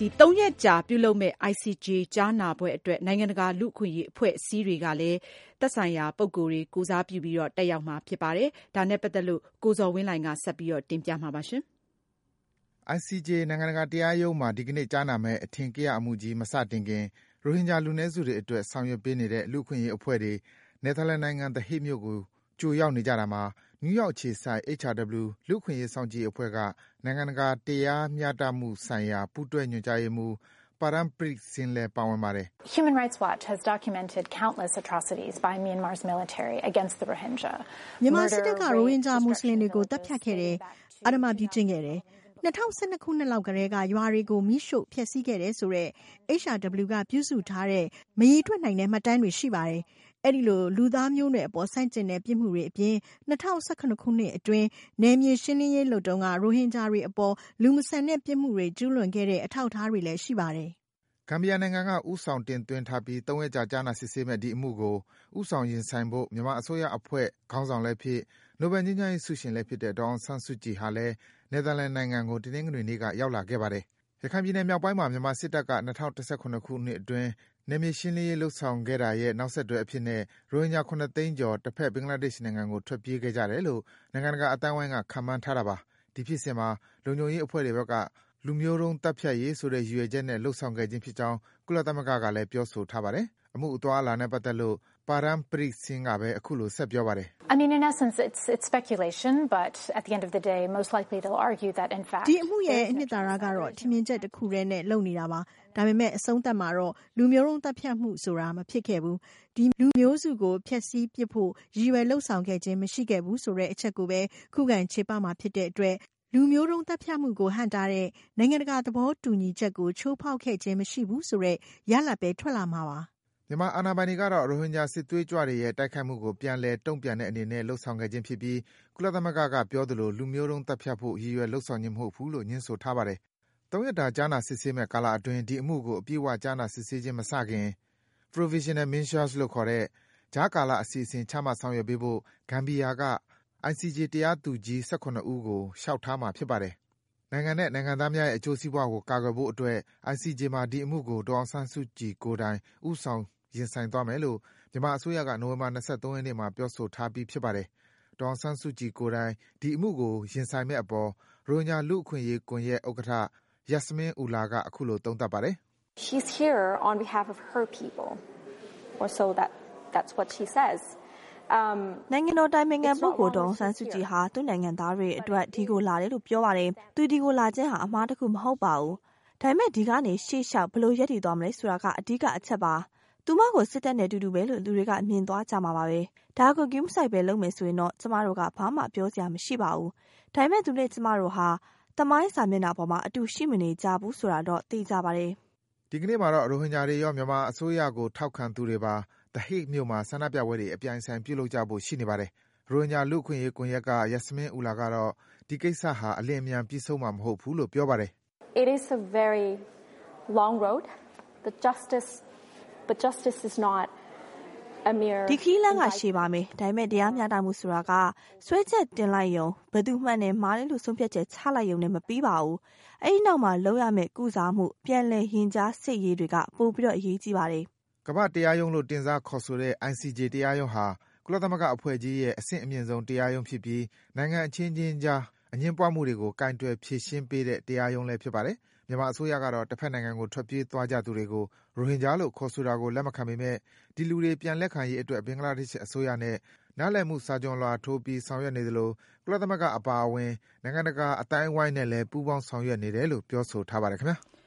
3 ရက်ကြာပြုလုပ်မဲ့ ICJ ကြားနာပွဲအတွက်နိုင်ငံတကာလူ့အခွင့်အရေးအဖွဲ့အစည်းတွေကလည်းသက်ဆိုင်ရာပုဂ္ဂိုလ်တွေကိုယ်စားပြုပြီးတက်ရောက်မှာဖြစ်ပါတယ်။ဒါနဲ့ပတ်သက်လို့ကိုဇော်ဝင်းလှိုင်ကဆက်ပြီးတင်ပြမှာပါ။ ICJ နိုင်ငံတကာတရားရုံးမှာဒီကနေ့ကြားနာမယ့်အထင်ကရအမှုကြီးမစတင်ခင်ရိုဟင်ဂျာလူနည်းစုတွေအတွက်ဆောင်ရွက်ပေးနေတဲ့လူ့အခွင့်အရေးအဖွဲ့တွေနယ်သာလန်နိုင်ငံ The Hague မြို့ကိုကြိုရောက်နေကြတာမှာနယူးယောက်အခြေစိုက် HRW လူ့အခွင့်အရေးစောင့်ကြည့်ရေးအဖွဲ့ကနိုင်ငံတကာတရားမျှတမှုဆိုင်ရာပူးတွဲညွှန်ကြားရေးမှူး Parampreet Singh လည်းပါဝင်ပါတယ်။ Human Rights Watch has documented countless atrocities by Myanmar's military against the Rohingya. မြန်မာစစ်တပ်ကရိုဟင်ဂျာမွတ်စလင်တွေကိုတပ်ဖြတ်ခဲ့တယ်။အဓမ္မပြုကျင့်ခဲ့တယ်။2012ခုနှစ်လောက်ကတည်းကရွာတွေကိုမိရှို့ဖျက်ဆီးခဲ့တယ်ဆိုတဲ့ HRW ကပြုစုထားတဲ့မရေတွက်နိုင်တဲ့မှတ်တမ်းတွေရှိပါတယ်။အဲ့ဒီလိုလူသားမျိုးနွယ်အပေါ်ဆန့်ကျင်တဲ့ပြစ်မှုတွေအပြင်2018ခုနှစ်အတွင်းနယ်မြေရှင်းလင်းရေးလုပ်တုန်းကရိုဟင်ဂျာတွေအပေါ်လူမဆန်တဲ့ပြစ်မှုတွေကျူးလွန်ခဲ့တဲ့အထောက်အထားတွေလည်းရှိပါတယ်။ဂမ်ဘီယာနိုင်ငံကဦးဆောင်တင်သွင်းထားပြီး3ရက်ကြာကြားနာစစ်ဆေးမဲ့ဒီအမှုကိုဦးဆောင်ရင်ဆိုင်ဖို့မြန်မာအစိုးရအဖွဲ့ခေါင်းဆောင်လည်းဖြစ်နိုဘယ်ငြိမ်းချမ်းရေးဆုရှင်လည်းဖြစ်တဲ့ဒေါ်အောင်ဆန်းစုကြည်ဟာလည်းနယ်သာလန်နိုင်ငံကိုတင်းနှင်းငွေနေ့ကရောက်လာခဲ့ပါတယ်။ရခိုင်ပြည်နယ်မြောက်ပိုင်းမှာမြန်မာစစ်တပ်က2017ခုနှစ်အတွင်းနယ်မြေရှင်းလင်းရေးလုပ်ဆောင်ခဲ့တာရဲ့နောက်ဆက်တွဲအဖြစ်နဲ့ရိုဟင်ဂျာ9သိန်းကျော်တစ်ဖက်ဘင်္ဂလားဒေ့ရှ်နိုင်ငံကိုထွက်ပြေးခဲ့ကြတယ်လို့နိုင်ငံတကာအတိုင်းအဝိုင်းကခန့်မှန်းထားတာပါ။ဒီဖြစ်စဉ်မှာလုံခြုံရေးအဖွဲ့တွေဘက်ကလူမျိုးတုံးတပ်ဖြတ်ရေးဆိုတဲ့ရည်ရွယ်ချက်နဲ့လှုပ်ဆောင်ခဲ့ခြင်းဖြစ်ကြောင်းကုလသမဂ္ဂကလည်းပြောဆိုထားပါတယ်။အမှုအသွားအလာနဲ့ပတ်သက်လို့ Parampreet Singh ကပဲအခုလိုဆက်ပြောပါတယ်။ I mean in essence it's speculation but at the end of the day most likely they'll argue that in fact ဒီအမှုရဲ့အနှစ်သာရကတော့ထင်မြင်ချက်တစ်ခုတည်းနဲ့လုပ်နေတာပါ။ဒါပေမဲ့အဆုံးသတ်မှာတော့လူမျိုးတုံးတပ်ဖြတ်မှုဆိုတာမဖြစ်ခဲ့ဘူး။ဒီလူမျိုးစုကိုဖျက်ဆီးပစ်ဖို့ရည်ရွယ်လှုပ်ဆောင်ခဲ့ခြင်းမရှိခဲ့ဘူးဆိုတဲ့အချက်ကိုပဲခုခံခြေပမှာဖြစ်တဲ့အတွက်လူမျိုးတုံးတပ်ဖြတ်မှုကိုဟန့်တားတဲ့နိုင်ငံတကာသဘောတူညီချက်ကိုချိုးဖောက်ခဲ့ခြင်းမရှိဘူးဆိုတဲ့ရလဒ်ပဲထွက်လာမှာပါ။မြန်မာအာဏာပိုင်တွေကတော့ရိုဟင်ဂျာစစ်သွေးကြွတွေရဲ့တိုက်ခိုက်မှုကိုပြန်လည်တုံ့ပြန်တဲ့အနေနဲ့လှုပ်ဆောင်ခဲ့ခြင်းဖြစ်ပြီးကုလသမဂ္ဂကပြောသလိုလူမျိုးတုံးတပ်ဖြတ်ဖို့ရည်ရွယ်လှုပ်ဆောင်ခြင်းမဟုတ်ဘူးလို့ညွှန်းဆိုထားပါတယ်။3ရက်တာကြားနာစစ်ဆေးမဲ့ကာလအတွင်းဒီအမှုကိုအပြည့်အဝကြားနာစစ်ဆေးခြင်းမစခင် Provisional Measures လို့ခေါ်တဲ့ကြားကာလအစီအစဉ်ချမှတ်ဆောင်ရွက်ပေးဖို့ဂမ်ဘီယာကICJ တရားသူကြီး18ဦးကိုလျှောက်ထားမှာဖြစ်ပါတယ်။နိုင်ငံနဲ့နိုင်ငံသားများရဲ့အကျိုးစီးပွားကိုကာကွယ်ဖို့အတွက် ICJ မှာဒီအမှုကိုဒေါ်အောင်ဆန်းစုကြည်ကိုယ်တိုင်ဦးဆောင်ရင်ဆိုင်သွားမယ်လို့မြန်မာအစိုးရကနိုဝင်ဘာ23ရက်နေ့မှာပြောဆိုထားပြီးဖြစ်ပါတယ်။ဒေါ်အောင်ဆန်းစုကြည်ကိုယ်တိုင်ဒီအမှုကိုရင်ဆိုင်မဲ့အပေါ်ရိုဟင်ဂျာလူ့အခွင့်အရေးကွန်ရက်ဥက္ကဋ္ဌ Yasmin Ullah ကအခုလိုသုံးသပ်ပါတယ်။ She's here on behalf of her people or so that's what she says. နိုင်ငံတော်တိုင်ပင်ခံပုဂ္ဂိုလ်ဒေါ်အောင်ဆန်းစုကြည်ဟာသူ့နိုင်ငံသားတွေအတွက်ဒီကိုလာတယ်လို့ပြောပါတယ်။သူဒီကိုလာခြင်းဟာအမှားတစ်ခုမဟုတ်ပါဘူး။ဒါပေမဲ့ဒီကနေရှေ့လျှောက်ဘယ်လိုရပ်တည်သွားမလဲဆိုတာကအဓိကအချက်ပါ။သူမကိုစစ်တပ်နဲ့တူတူပဲလို့လူတွေကမြင်သွားကြမှာပါပဲ။ဒါကိုဂရုမစိုက်ပဲလုပ်မယ်ဆိုရင်တော့ကျမတို့ကဘာမှပြောစရာမရှိပါဘူး။ဒါပေမဲ့သူနဲ့ကျမတို့ဟာသမိုင်းစာမျက်နှာပေါ်မှာအတူရှိမနေကြဘူးဆိုတာတော့သိကြပါတယ်။ဒီကနေ့မှာတော့ရိုဟင်ဂျာတွေရောမြန်မာအစိုးရကိုထောက်ခံသူတွေပါ The Hague မြို့မှာဆန္ဒပြပွဲတွေအပြိုင်ဆိုင်ပြုလုပ်ကြဖို့ရှိနေပါတယ်။ရိုဟင်ဂျာလူ့အခွင့်အရေးကွန်ရက်က Yasmin Ullah ကတော့ဒီကိစ္စဟာအလျင်အမြန်ပြီးဆုံးမှာမဟုတ်ဘူးလို့ပြောပါတယ်။ It is a very long road. But justice is not a mere ဒီခီးလန်းကရှည်ပါမယ်။ဒါပေမဲ့တရားမျှတမှုဆိုတာကဆွဲချက်တင်လိုက်ရုံဘယ်သူမှန်တယ်မှားတယ်လို့ဆုံးဖြတ်ချက်ချလိုက်ရုံနဲ့မပြီးပါဘူး။အဲဒီနောက်မှာလောက်ရမယ့်ကုစားမှုပြန်လည်ရင်ကြားစစ်ရေးတွေကပိုပြီးအရေးကြီးပါတယ်။ကမ္ဘာတရားရုံးလို့တင်စားခေါ်ဆိုတဲ့ ICJ တရားရုံးဟာကုလသမဂ္ဂအဖွဲ့ကြီးရဲ့အဆင့်အမြင့်ဆုံးတရားရုံးဖြစ်ပြီးနိုင်ငံအချင်းချင်းကြားအငြင်းပွားမှုတွေကိုကင်တွယ်ဖြေရှင်းပေးတဲ့တရားရုံးလည်းဖြစ်ပါတယ်။မြန်မာအစိုးရကတော့တစ်ဖက်နိုင်ငံကိုထွက်ပြေးသွားကြသူတွေကိုရိုဟင်ဂျာလို့ခေါ်ဆိုတာကိုလက်မခံပေမဲ့ဒီလူတွေပြန်လက်ခံရေးအတွက်ဘင်္ဂလားဒေ့ရှ်အစိုးရနဲ့နားလည်မှုစာချွန်လွှာထိုးပြီးဆောင်ရွက်နေသလိုကုလသမဂ္ဂအပါအဝင်နိုင်ငံတကာအတိုင်းအဝိုင်းနဲ့လည်းပူးပေါင်းဆောင်ရွက်နေတယ်လို့ပြောဆိုထားပါတယ်ခင်ဗျာ။